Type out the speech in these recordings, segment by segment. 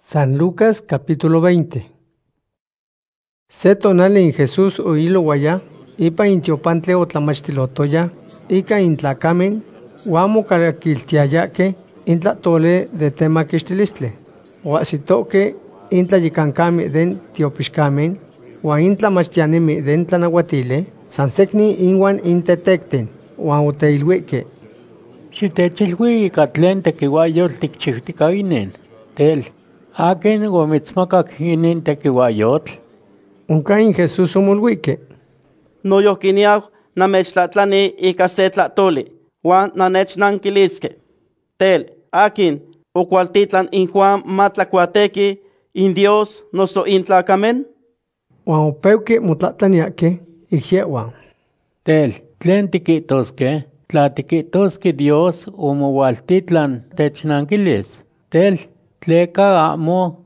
San Lucas capítulo 20. Se tonali in Jesús oilowaya, ipa intiopantle otlamachtilotoya, ika intlacamen, huamo calquiltiayake, intlatole de temaquixtilistle, huasitoque intlayicancami den tiopixcamen, huan intlamachtianimi den tlanahuatile, sansecni inwan intetecten, huan oteilhuique. Xitechilhui ika tlen tekiuayotl tikchijtikainen, tel, akin omitzmakak inin tekiuayotl. Oncain Jesús omolhuique. Noyohquiniau namechtlatlani ika se tlatoli, huan nanechnanquiliske. Tel, akin okualtitlan in Juan matlacuateki in Dios noso intlacamen? Huan opeuque motlatlaniaque, ixyehuan. Tel, tlen tikitoske, tla tikitoske Dios omoualtitlan technanquilis. Tel, tleka amo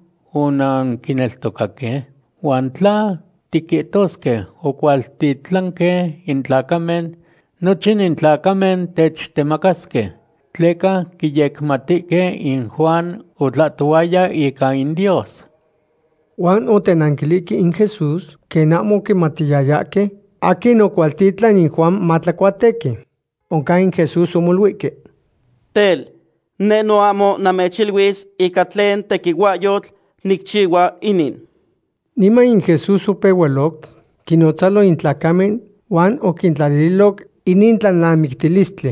unankineltokake, huan tla tikitoske okualtitlanke intlacamen, nochin intlacamen techtemakaske, tleka kiyekmatike in Juan otlatuaya ika in Dios. Juan otenanquilique in Jesús, que namo quimatiyayake, akin okualtitlan in Juan matlacuatequi. Oncain Jesús omolhuique. Tel, ne no amo namechilhuis ika tlen tekiuayotl nikchiua inin. Nima in Jesús opeualoc, quinotzalo intlacamen, Juan oquintlalililoc inintlanamictilistle.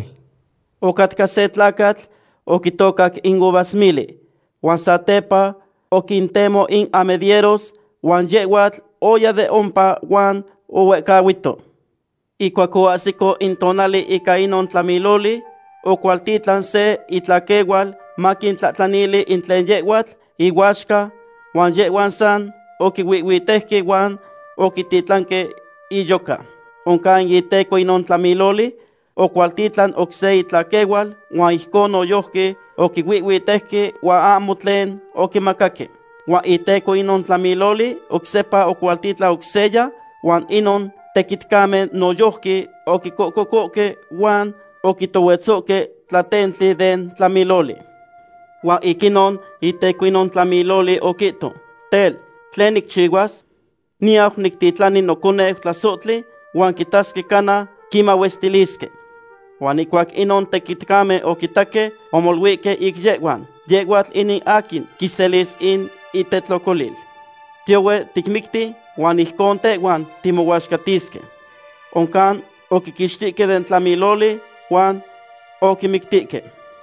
Ocatka se tlacatl okitokak in uvasmili, huan satepa okintemo in amedieros, huan yeuatl oya de ompa huan ohuecauito. Ikuak oahsiko in tonali ika inon tlamiloli, okualtitlan se itlaqueual makintlatlanili in tlen yeuatl iuaxka, huan yeuan san okiuiuitehki huan okititlanke iyoka. Oncain iteco inon tlamiloli, okualtitlan okse itlaqueual, huan ihkon oyohki okiuiuitehki huan amo tlen okimakake. Huan iteco inon tlamiloli, oksepa okualtitlan okseya, huan inon tekitkamen noyohki okikokokoke huan okitowetzoke tlatentli den tlamiloli. Huan ikinon iteco inon tlamiloli okito. Tel, tlen nikchiuas, niau niktitlani nokoneu tlasotli, huan kitaske kana kimauestiliske. Huan ikuak inon tekitkame okitake, omolhuike ik yeuan, yeuatl inin akin kiselis in itetlokolil. Tiowe tikmikti, huan ihkon tehuan timouaxkatiske. Oncan okikixtike den tlamiloli, huan okimiktike.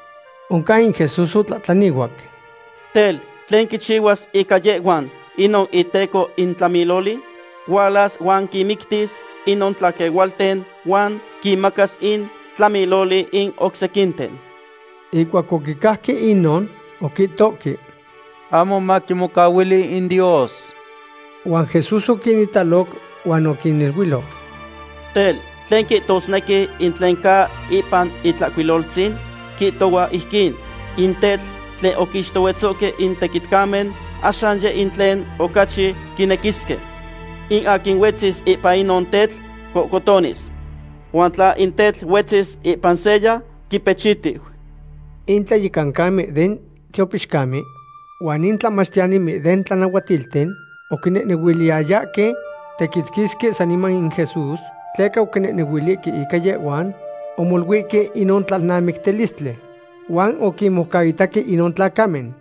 Oncain Jesús otlatlaniguac. Tel, tlen kichiuas ika yeuan inon iteco in tlamiloli, hualas huan kimiktis inon tlaqueualten huan kimakas in tlamiloli in oksekinten. Ikuak okicahque inon, okitoque. Amo makimokauili in Dios. Huan Jesús oquinitaloc, huan oquinilhuiloc. Tel, tlen kitosneki in tlen ka ipan itlacuiloltzin, kitowa ihkin, in tetl tlen okixtowetzoke in tekitkamen, axan ye in tlen okachi kinekiske. In akin wetzis ipan inon tetl, kokotonis. Huan tla in tetl wetzis ipan seya, kipechitiu. Intlayicancame den tiopixcame, huan intlamachtianimi den tlanahuatilten, oquinenehuiliayake, tequitzquisque saniman in Jesús, tleca oquinenehuilique ika yeuan, omolhuique inon tlalnamictilistle, huan okimocaitaque inon tlacamen.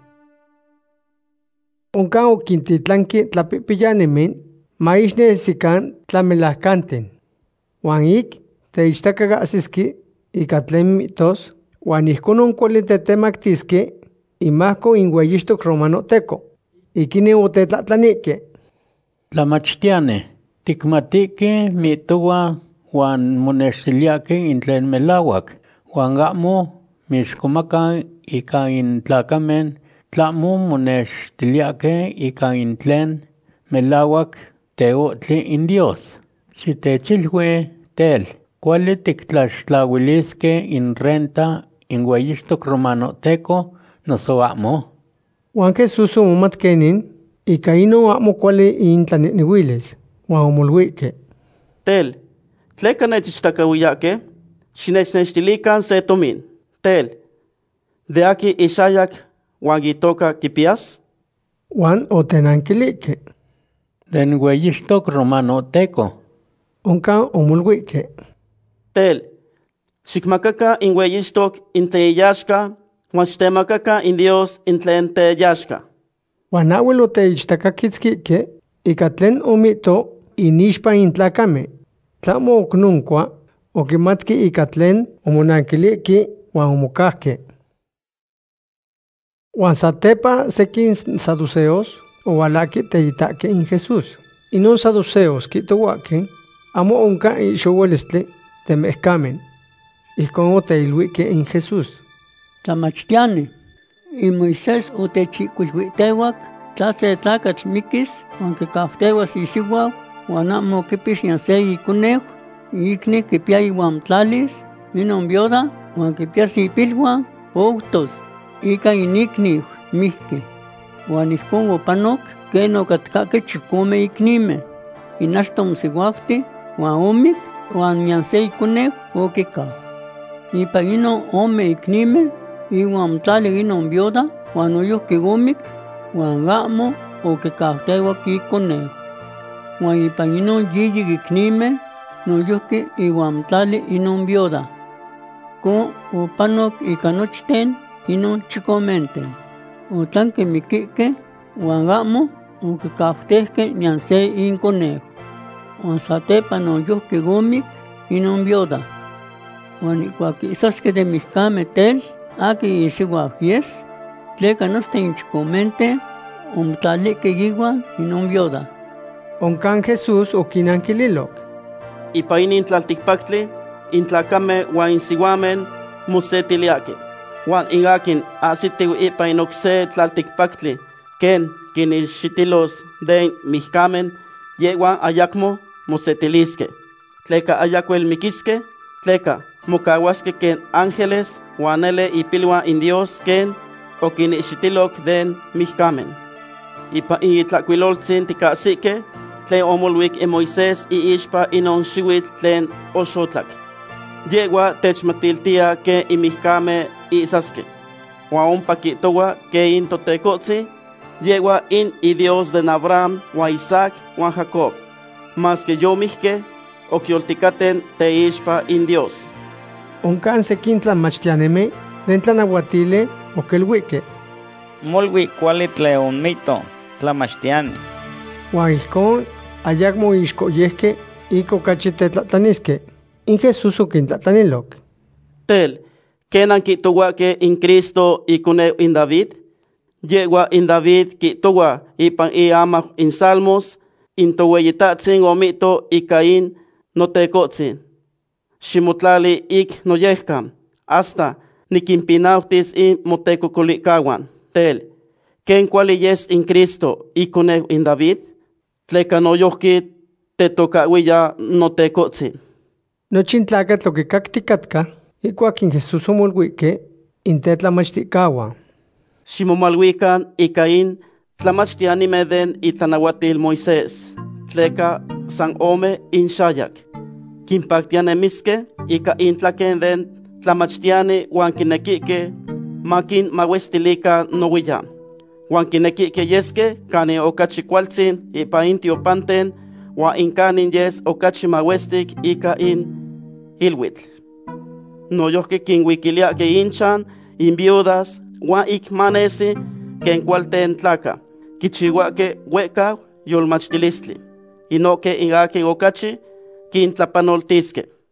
Oncan oquintitlanque tlapipillanimen, maixnesican tlamelahcanten, huan ik teichtacagahsisque ika tlen mitos, huan ihkon oncualitetemactisque imahco in ueyixtoc romanoteco, ikine otetlatlanique. Tlamachtiane, tikmatike mitowa huan monextiliake in tlen melauak, huan amo mixkomaka ika in tlacamen, tlamo monextiliake ika in tlen melauak teotli in Dios. Xitechilhui, tel, kuali tiktlaxtlauiliske in renta in ueyixtoc romanoteco, noso amo. Huan Jesús omomatkenin, ika ino amo kuali intlanehnehuilis, huan omolhuique. Tel, tleka nechichtakahuiyake, xinechnextilikan se tomin. Tel, de aki Ishayak huan itoka kipias? Juan otenankilique. Den hueyixtok romanoteco. Oncan omolhuique. Tel, xikmakaka in hueyixtok in teyashka, huan xtemakaka in Dios in tlen teyashka. Juan abuel oteichtakakitzquique, ica tlen omito inixpa intlacame, tlamo ocnuncua, oquimatki ica tlen omonankiliqui huan omocahque. Juan satepa sequin saduceos oualaqui teitaque in Jesús. Inon saduceos quitohuaque, amo onca ixowelistli de mehcamen. Ijcon oteiluique in Jesús. Tlamachtiani, in Moisés otechicuilhuiteuac, tla se tlacatl miquis, huan quicauhteuas isiuau, huan amo quipix nian se iconeu, icni quipia iuan tlalis, inon viuda, huan quipias ipilhuan, poutos, ica inicniu mihqui. Huan ijcon opanoc, ken ocatcaque chicome icnime, inachto mosiuauti, huan omic, huan nian se iconeu oquicau. Ipa inon ome icnime, iuan tlali inon viuda, huan oyuhqui omic, huan amo oquicauhteuac iconeu. Huan ipa inon yiyi icnime, noyuhqui iuan tlali inon viuda. Con opanoc ica nochten inon chicomenten. Otlanque miquique, huan amo oquicauhteuque nian se inconeu. Huan satepa noyuhqui omic inon viuda. Huan iguac isasque de mihcame tel, aquí isiuau yes, tleca nosten chicomenten, omtlalique igual inon viuda. Oncan Jesús oquinankililoc. Ipa inin tlaltikpaktli, intlacame huan insiuamen mosetiliaque. Huan inakin asitiw ipa inokse tlaltikpaktli, ken kinixitilos den mihcamen, yehuan ayakmo mosetilisque. Tleca ayacuel miquisque, tleca mocahuasque ken ángeles, huan ele ipilhuan in Dios ken okinixitiloc den mihcamen. Ipa itlacuiloltzin ticahsique, tlen omolhuic in Moisés iixpa inon xiuitl tlen oxotlak. Yegua techmatiltia ke imihcame isasque. Huan ompa quitoua ke in totecotzi, yegua in Dios de Abraham, huan Isaac, huan Jacob. Mas que yo mihque, oquiolticaten teixpa in Dios. Oncan sequin tlamachtianeme, den tlanahuatile oquelhuique. Molwi cuali tleonmito, tlamachtiani. Huan ijcon ayacmo ixcoyehque ico cachi tetlatlanisque. In Jesús oquintlatlaniloc. Tel, kenan quitohuaque in Cristo iconeu in David? Yegua in David quitohua ipan iama in Salmos, in tohueyitatzin omito ica in notecotzin. Ximotlali ik noyehcam, hasta niquimpinautis in motecocolicauan. Tel, ken cuali yes in Cristo iconeu in David? Tleca noyohqui tetocauilla notecotzin. Nochin tlacatl oquicacticatca, iguac in Jesús omolhuique, in tetlamachticaua. Ximomalhuican ica in tlamachtianime den itlanahuatil Moisés, tleca san ome in xayac. Quimpactianemisque ica in tlaquen den tlamachtiani huan quinequique maquin mauestilica nohuillam. Huan quinequique yesque cani ocachi cualtzin ipa in tiopanten, huan in canin yes ocachi mauestic ica in ilhuitl. Noyohque quinhuiquiliaque inchan, in viudas, huan ik manesi, ken cualten tlaca, quichihuaque huecau yolmachtilistli, inoque in aque ocachi, quintlapanoltisque.